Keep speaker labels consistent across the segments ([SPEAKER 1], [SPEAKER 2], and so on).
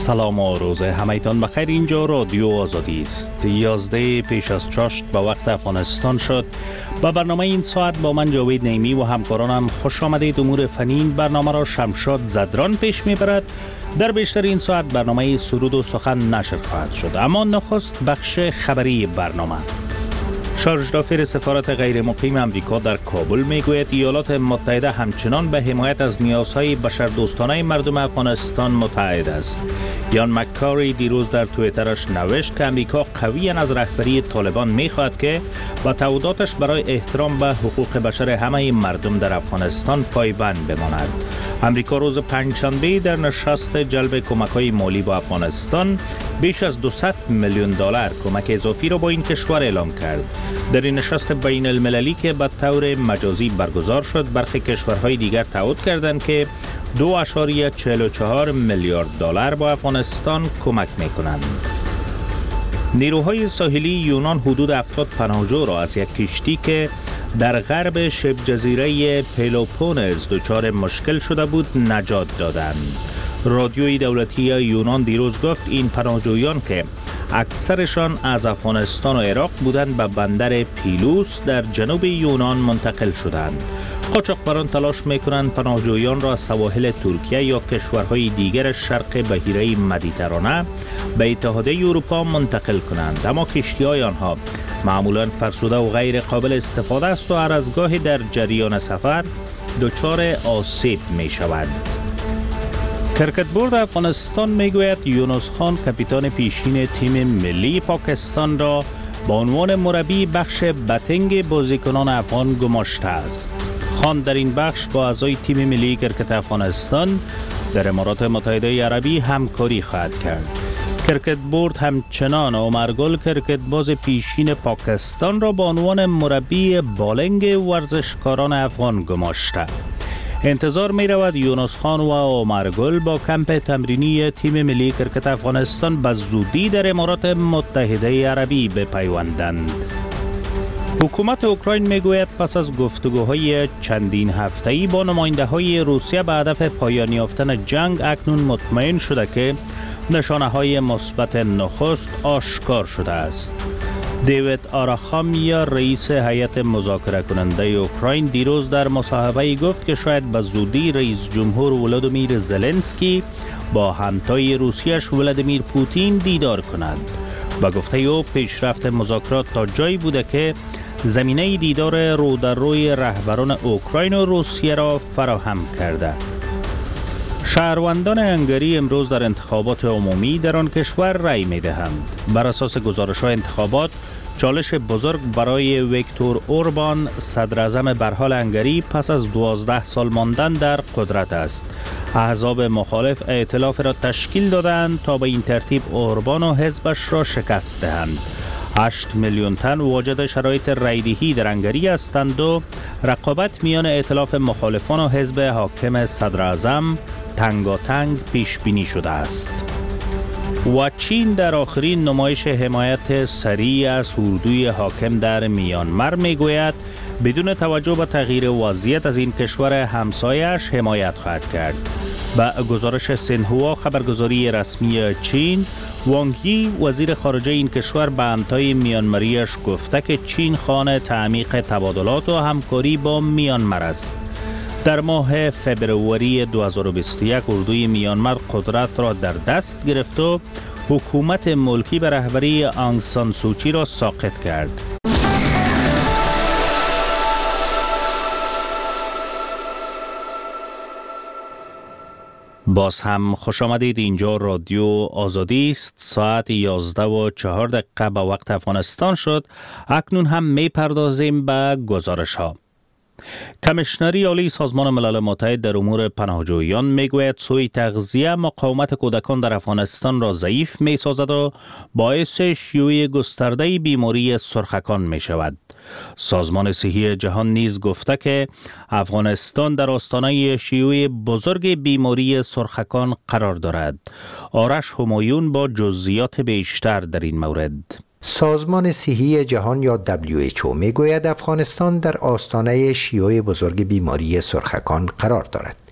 [SPEAKER 1] سلام و روز همایتان بخیر. اینجا رادیو آزادی است. 11 پیش از چاشت به وقت افغانستان شد. با برنامه این ساعت با من جاوید نعیمی و همکارانم خوش آمدید. امور فنی برنامه را شمشاد زدران پیش میبرد. در بیشتر این ساعت برنامه سرود و سخن نشر خواهد شد، اما نخست بخش خبری برنامه. شارژدافر سفارت غیر مقیم امریکا در کابل میگوید ایالات متحده همچنان به حمایت از نیازهای بشردوستانه مردم افغانستان متعهد است. یان مککاری دیروز در توییترش نوشت که امریکا قویاً از رهبری طالبان میخواهد که با تعهداتش برای احترام به حقوق بشر همه مردم در افغانستان پایبند بماند. امریکا روز پنجشنبه در نشست جلب کمک‌های مالی با افغانستان بیش از 200 میلیون دلار کمک اضافی را با این کشور اعلام کرد. در این نشست بین المللی که به طور مجازی برگزار شد، برخی کشورهای دیگر تعهد کردند که 2.44 میلیارد دلار با افغانستان کمک می‌کنند. نیروهای ساحلی یونان حدود 70 پناهجو را از یک کشتی که در غرب شبه جزیره پلوپونز دچار مشکل شده بود نجات دادند. رادیوی دولتی یونان دیروز گفت این پناهجویان که اکثرشان از افغانستان و عراق بودند به بندر پیلوس در جنوب یونان منتقل شدند. قاچاقبران تلاش میکنند پناهجویان را از سواحل ترکیه یا کشورهای دیگر شرق بحیره مدیترانه به اتحادیه اروپا منتقل کنند، اما کشتی‌های آنها معمولاً فرسوده و غیر قابل استفاده است و هر از گاهی در جریان سفر دچار آسیب می شود. کرکت بورد افغانستان میگوید یونس خان کاپیتان پیشین تیم ملی پاکستان را با عنوان مربی بخش بتینگ بازیکنان افغان گماشته است. خان در این بخش با اعضای تیم ملی کرکت افغانستان در امارات متحده عربی همکاری خواهد کرد. کرکت بورد همچنان عمر گل کرکت باز پیشین پاکستان را با عنوان مربی بالنگ ورزشکاران افغان گماشته. انتظار می رود یونس خان و عمر گل با کمپ تمرینی تیم ملی کرکت افغانستان به زودی در امارات متحده عربی بپیوندند. حکومت اوکراین میگوید پس از گفتگوهای چندین هفته‌ای با نماینده‌های روسیه به هدف پایان یافتن جنگ اکنون مطمئن شده که نشانه‌های مثبت نخست آشکار شده است. دیوید آراخامیا رئیس هیئت مذاکره کننده اوکراین دیروز در مصاحبه‌ای گفت که شاید به زودی رئیس جمهور ولادیمیر زلنسکی با همتای روسیه‌اش ولادیمیر پوتین دیدار کند. با گفته او پیشرفت مذاکرات تا جایی بوده که زمینه دیدار رو در روی رهبران اوکراین و روسیه را فراهم کرده. شهروندان هنگری امروز در انتخابات عمومی در آن کشور رأی می‌دهند. بر اساس گزارش‌های انتخابات، چالش بزرگ برای ویکتور اوربان صدر اعظم برحال هنگری پس از 12 سال ماندن در قدرت است. احزاب مخالف ائتلاف را تشکیل دادند تا به این ترتیب اوربان و حزبش را شکست دهند. 8 میلیون تن واجد شرایط رایدهی در هنگری هستند و رقابت میان ائتلاف مخالفان و حزب حاکم صدر اعظم تنگاتنگ پیش بینی شده است. و چین در آخرین نمایش حمایت سریع از اردوی حاکم در میانمار میگوید بدون توجه به تغییر وضعیت از این کشور همسایش حمایت خواهد کرد. با گزارش سینهوا خبرگزاری رسمی چین، وانگ یی وزیر خارجه این کشور به همتای میانماریش گفته که چین خواهان تعمیق تبادلات و همکاری با میانمار است. در ماه فبروری 2021 اردوی میانمار قدرت را در دست گرفت و حکومت ملکی به رهبری آنگ سان سوچی را ساقط کرد. باز هم خوش آمدید. اینجا رادیو آزادی است. ساعت 11:04 به وقت افغانستان شد. اکنون هم می پردازیم به گزارش ها. کمیشنری عالی سازمان ملل متحد در امور پناهجویان میگوید سوء تغذیه مقاومت کودکان در افغانستان را ضعیف می سازد و باعث شیوع گسترده بیماری سرخکان می شود. سازمان صحی جهان نیز گفته که افغانستان در آستانه شیوع بزرگ بیماری سرخکان قرار دارد. آرش همایون با جزئیات بیشتر در این مورد.
[SPEAKER 2] سازمان صحی جهان یا WHO میگوید افغانستان در آستانه شیوع بزرگ بیماری سرخکان قرار دارد.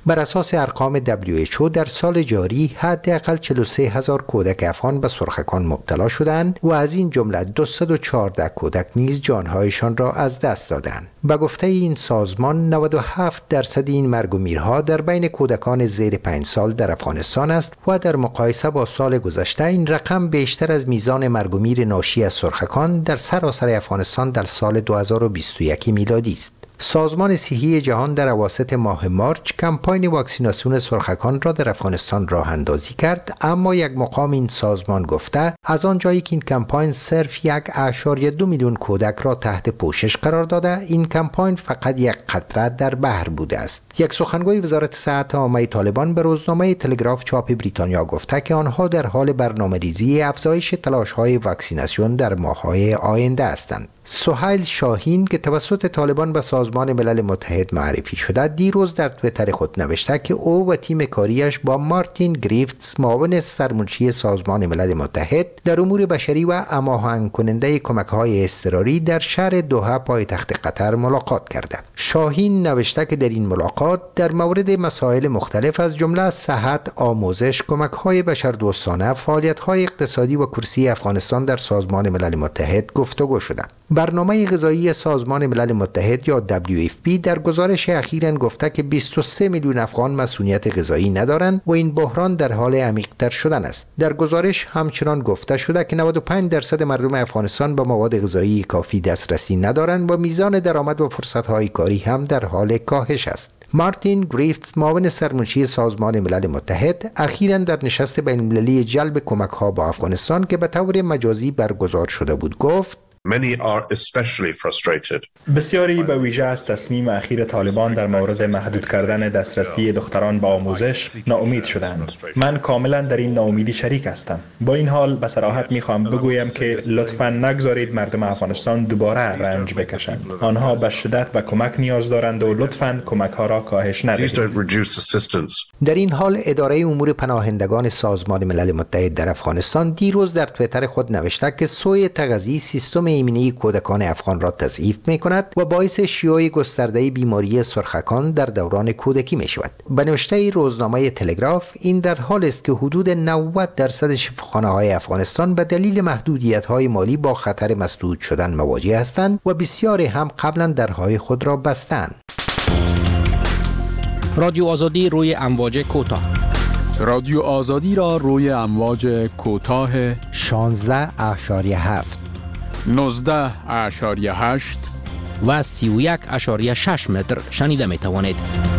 [SPEAKER 2] بر اساس ارقام WHO در سال جاری حداقل 43,000 کودک افغان به سرخکان مبتلا شدند و از این جمله 214 کودک نیز جانهایشان را از دست دادند. به گفته این سازمان 97% این مرگ و میرها در بین کودکان زیر 5 سال در افغانستان است و در مقایسه با سال گذشته این رقم بیشتر از میزان مرگ و میر ناشی از سرخکان در سراسر افغانستان در سال 2021 میلادی است. سازمان صحی جهان در اواسط ماه مارچ کمپاین واکسیناسیون سرخکان را در افغانستان راه اندازی کرد، اما یک مقام این سازمان گفته از آنجایی که این کمپاین صرف 1.2 میلیون کودک را تحت پوشش قرار داده، این کمپاین فقط یک قطره در بحر بوده است. یک سخنگوی وزارت صحت عامه طالبان به روزنامه تلگراف چاپ بریتانیا گفته که آنها در حال برنامه‌ریزی افزایش تلاش‌های واکسیناسیون در ماه‌های آینده هستند. سهیل شاهین که توسط طالبان به سازمان ملل متحد معرفی شده، دیروز در توییتر خود نوشته که او و تیم کاریش با مارتین گریفتس معاون سرمنشی سازمان ملل متحد در امور بشری و هماهنگ کننده کمک‌های اضطراری در شهر دوحه پایتخت قطر ملاقات کرده. شاهین نوشته که در این ملاقات در مورد مسائل مختلف از جمله صحت، آموزش، کمک‌های بشردوستانه، فعالیت‌های اقتصادی و کرسی افغانستان در سازمان ملل متحد گفتگو شده. برنامه غذایی سازمان ملل متحد یا WFP در گزارش اخیراً گفته که 23 میلیون افغان مسئولیت غذایی ندارند و این بحران در حال عمیق‌تر شدن است. در گزارش همچنان گفته شده که 95% مردم افغانستان به مواد غذایی کافی دسترسی ندارند و میزان درآمد و فرصت‌های کاری هم در حال کاهش است. مارتین گریفتس معاون سرمنشی سازمان ملل متحد اخیراً در نشست بین‌المللی جلب کمک‌ها با افغانستان که به طور مجازی برگزار شده بود گفت
[SPEAKER 3] بسیاری به ویژه از تصمیم اخیر طالبان در مورد محدود کردن دسترسی دختران به آموزش ناامید شدند. من کاملا در این ناامیدی شریک هستم. با این حال به صراحت میخوام بگویم که لطفاً نگذارید مردم افغانستان دوباره رنج بکشند. آنها به شدت و کمک نیاز دارند و لطفاً کمک ها را کاهش ندهید.
[SPEAKER 2] در این حال اداره امور پناهندگان سازمان ملل متحد در افغانستان دیروز در توییتر خود نوشته که سوی تغذی سیستم ایمنی کودکان افغان را تضعیف می کند و باعث شیوع گسترده بیماری سرخکان در دوران کودکی می شود. به نوشته روزنامه تلگراف این در حال است که حدود 90% شفاخانه‌های افغانستان به دلیل محدودیت‌های مالی با خطر مسدود شدن مواجه هستند و بسیاری هم قبلا درهای خود را بستند.
[SPEAKER 4] رادیو آزادی روی امواج کوتاه.
[SPEAKER 5] رادیو آزادی را روی امواج کوتاه
[SPEAKER 2] 16.7
[SPEAKER 5] 19.8
[SPEAKER 4] و 31.6 متر شنیده می توانید.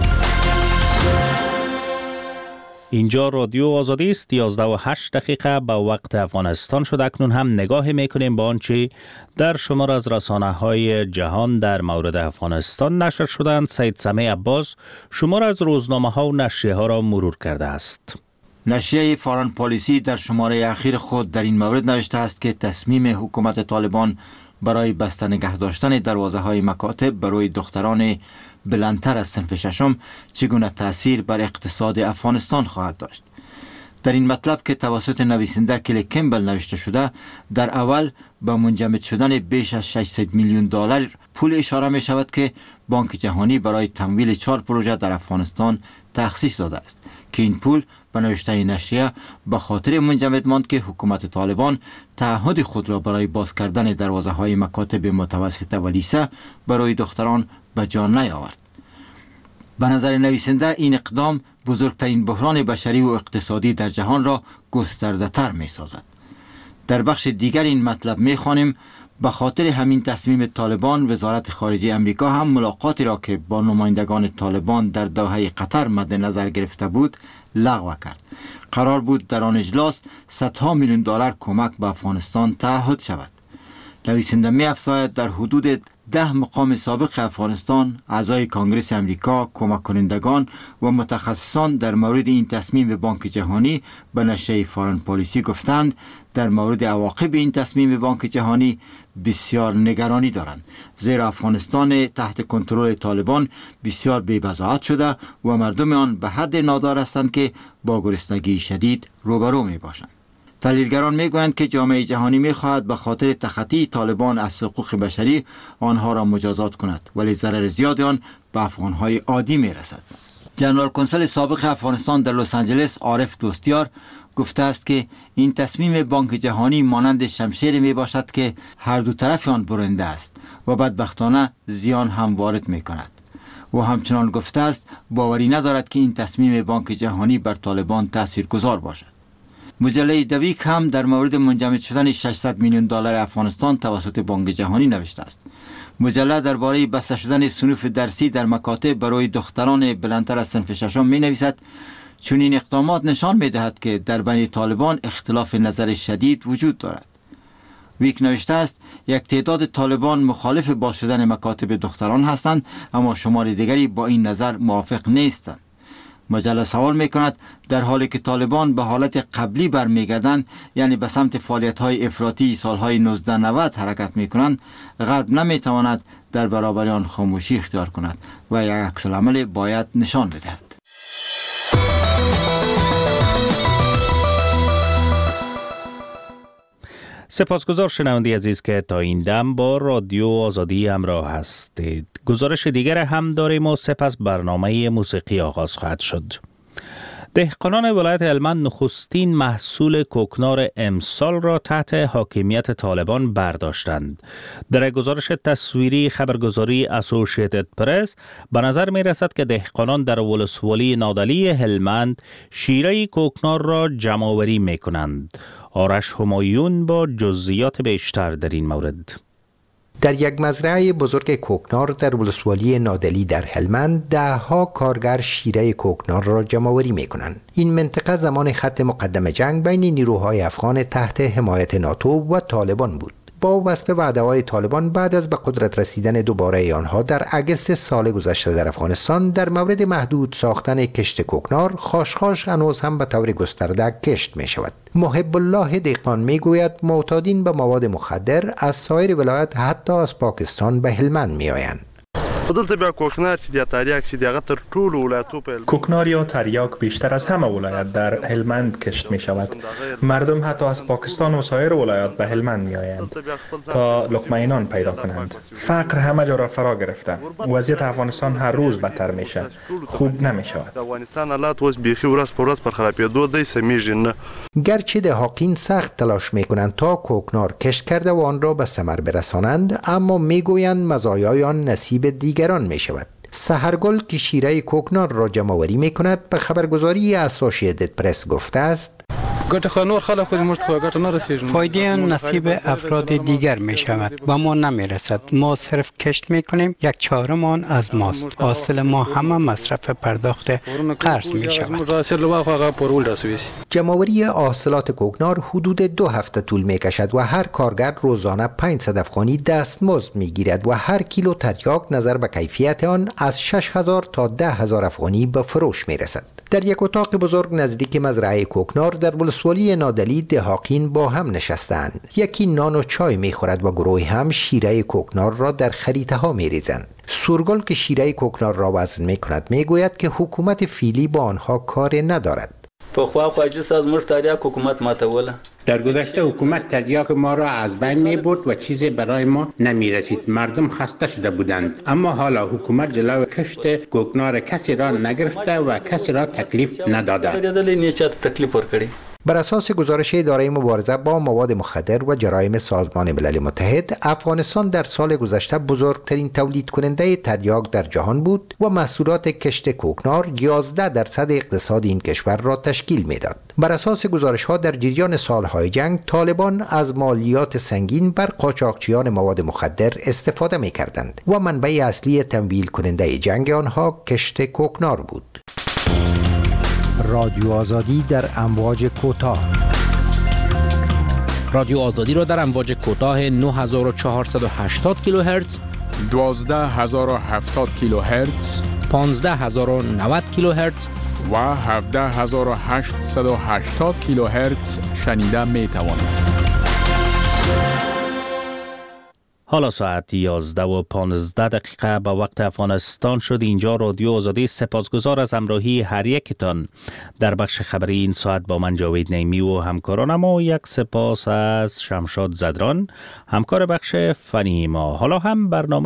[SPEAKER 1] اینجا رادیو آزادی است. 11:08 به وقت افغانستان شد. اکنون هم نگاه میکنیم به آنچه در شمار از رسانه‌های جهان در مورد افغانستان نشر شدند. سید سمیع عباس شمار از روزنامه‌ها و نشریه‌ها را مرور کرده است.
[SPEAKER 6] نشریه فارن پالیسی در شماره اخیر خود در این مورد نوشته است که تصمیم حکومت طالبان برای بسته نگه داشتن دروازه‌های مکاتب برای دختران بلندتر از صنف ششم چگونه تأثیر بر اقتصاد افغانستان خواهد داشت. در این مطلب که توسط نویسنده کلی کمبل نوشته شده، در اول به منجمد شدن بیش از 600 میلیون دلار پول اشاره می شود که بانک جهانی برای تمویل 4 پروژه در افغانستان تخصیص داده است که این پول به نوشته نشریه به خاطر منجمد ماند که حکومت طالبان تعهد خود را برای باز کردن دروازه های مکاتب متوسطه و لیسه برای دختران به جان نیاورد. به نظر نویسنده این اقدام بزرگترین بحران بشری و اقتصادی در جهان را گسترده تر می سازد. در بخش دیگر این مطلب می خوانیم به خاطر همین تصمیم طالبان وزارت خارجه امریکا هم ملاقاتی را که با نمایندگان طالبان در دوحه قطر مد نظر گرفته بود لغو کرد. قرار بود در آن اجلاس صدها میلیون دلار کمک به افغانستان تعهد شود. نویسنده می افزاید در حدود 10 مقام سابق افغانستان اعضای کانگرس امریکا، کمک کنندگان و متخصصان در مورد این تصمیم بانک جهانی به نشریه فارن پالیسی گفتند در مورد عواقب این تصمیم بانک جهانی بسیار نگرانی دارند، زیرا افغانستان تحت کنترل طالبان بسیار بی‌بضاعت شده و مردم آن به حد نادار هستند که با گرسنگی شدید روبرو می باشند. تحلیلگران میگویند که جامعه جهانی میخواهد به خاطر تخطی طالبان از حقوق بشری آنها را مجازات کند، ولی ضرر زیاد آن به افغانهای عادی میرسد. جنرال کنسل سابق افغانستان در لس آنجلس عارف دوستیار گفته است که این تصمیم بانک جهانی مانند شمشیر می باشد که هر دو طرف آن برنده است و بدبختانه زیان هم وارد می کند. و همچنان گفته است باوری ندارد که این تصمیم بانک جهانی بر طالبان تاثیرگذار باشد. مجله دویک هم در مورد منجمد شدن 600 میلیون دلار افغانستان توسط بانک جهانی نوشته است. مجله درباره بسته شدن صنوف درسی در مکاتب برای دختران بلندتر از صنف ششم می نویسد چون این اقدامات نشان می دهد که در بین طالبان اختلاف نظر شدید وجود دارد. ویک نوشته است یک تعداد طالبان مخالف باز شدن مکاتب دختران هستند اما شمار دیگری با این نظر موافق نیستند. مجله سوال می کند در حالی که طالبان به حالت قبلی برمیگردند، یعنی به سمت فعالیت‌های افراطی سالهای 1990 حرکت می کنند، غرب نمی تواند در برابر آن خاموشی اختیار کند و یک عکس‌العمل باید نشان بدهد.
[SPEAKER 1] سپاسگزار شنونده عزیز که تا این دم با رادیو آزادی همراه هستید. گزارش دیگر هم داریم و سپس برنامه موسیقی آغاز خواهد شد. دهقانان ولایت هلمند نخستین محصول کوکنار امسال را تحت حاکمیت طالبان برداشتند. در گزارش تصویری خبرگزاری اسوسییتد پرس به نظر می رسد که دهقانان در ولسوالی نادلی هلمند شیره کوکنار را جمع‌آوری می کنند. آرش همایون با جزئیات بیشتر در این مورد.
[SPEAKER 2] در یک مزرعه بزرگ کوکنار در ولسوالی نادلی در هلمند ده‌ها کارگر شیره کوکنار را جمع‌آوری می‌کنند. این منطقه زمان خط مقدم جنگ بین نیروهای افغان تحت حمایت ناتو و طالبان بود. با وصف وعده‌های طالبان بعد از به قدرت رسیدن دوباره آنها در اگست سال گذشته در افغانستان در مورد محدود ساختن کشت کوکنار، خاشخاش هنوز هم به طور گسترده کشت می شود. محب الله دهقان می گوید معتادین به مواد مخدر از سایر ولایت حتی از پاکستان به هلمند می آیند.
[SPEAKER 3] کوکنار یا تریاک بیشتر از همه ولایت در هلمند کشت می شود. مردم حتی از پاکستان و سایر ولایات به هلمند می آیند تا لقمه نان پیدا کنند. فقر همه جا را فرا گرفته. وضعیت افغانستان هر روز بدتر می شود. خوب نمی شود.
[SPEAKER 2] گرچه دهقان سخت تلاش می کنند تا کوکنار کشت کرده و آن را به ثمر برسانند، اما می گویند مزایای آن نصیب دیگران می شود. سحرگل که شیره کوکنار را جمع‌آوری می کند به خبرگزاری اسوسییتد پرس گفته است
[SPEAKER 7] فایده نصیب افراد دیگر می شود و ما نمی رسد. ما صرف کشت می کنیم، 1/4 آن از ماست. حاصل ما همه مصرف پرداخت قرض می شود.
[SPEAKER 2] جمع‌آوری حاصلات کوکنار حدود 2 هفته طول می کشد و هر کارگر روزانه 500 افغانی دستمزد می گیرد و هر کیلو تریاک نظر به کیفیت آن از 6000 تا 10000 افغانی به فروش می رسد. در یک اتاق بزرگ نزدیک مزرعه کوکنار در ولسوالی نادلی دهقان با هم نشستند. یکی نان و چای می‌خورد و گروهی هم شیره کوکنار را در خریطه‌ها می‌ریزند. سورگل که شیره کوکنار را وزن می‌کند می‌گوید که حکومت فعلی با آنها کار ندارد.
[SPEAKER 8] در گذشته حکومت تریاک ما را از بین می برد و چیزی برای ما نمی رسید. مردم خسته شده بودند، اما حالا حکومت جلوی کشت کوکنار کسی را نگرفته و کسی را تکلیف نداده.
[SPEAKER 2] بر اساس گزارش اداره مبارزه با مواد مخدر و جرایم سازمان ملل متحد، افغانستان در سال گذشته بزرگترین تولید کننده تریاک در جهان بود و محصولات کشت کوکنار 11% اقتصاد این کشور را تشکیل میداد. بر اساس گزارش‌ها در جریان سالهای جنگ، طالبان از مالیات سنگین بر قاچاقچیان مواد مخدر استفاده می‌کردند و منبع اصلی تمویل کننده جنگ آنها کشت کوکنار بود.
[SPEAKER 9] رادیو آزادی در امواج کوتاه.
[SPEAKER 4] رادیو آزادی را در امواج کوتاه 9480 کیلوهرتز،
[SPEAKER 5] 12070 کیلوهرتز،
[SPEAKER 4] 15090 کیلوهرتز
[SPEAKER 5] و 17880 کیلوهرتز شنیده می توانید.
[SPEAKER 1] حالا ساعت 11:15 به وقت افغانستان شد. اینجا رادیو آزادی. سپاسگزار از همراهی هر یکتان در بخش خبری این ساعت با من جاوید نیمی و همکارانم و یک سپاس از شمشاد زدران همکار بخش فنی ما. حالا هم برنامه